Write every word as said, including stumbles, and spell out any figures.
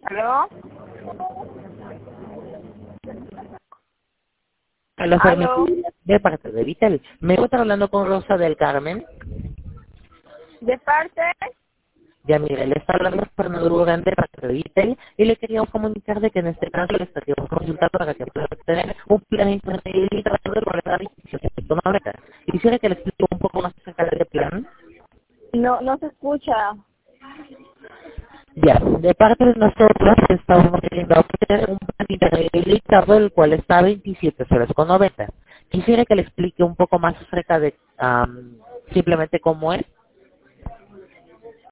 ¿Aló? Hola, ¿Aló? Fermín, de parte de Vitel. Me encuentro hablando con Rosa del Carmen. ¿De parte? Ya mire, le está hablando Fernando Durán de parte de Vitel y le queríamos comunicar de que en este caso le estaríamos consultando para que pueda tener un plan ilimitado de guardar y quisiera que le explique un poco más acerca de este plan. No, no se escucha. Ya, de parte de nosotros estamos queriendo obtener un plan ilimitado el cual está a veintisiete soles con noventa. Quisiera que le explique un poco más acerca de am, simplemente cómo es.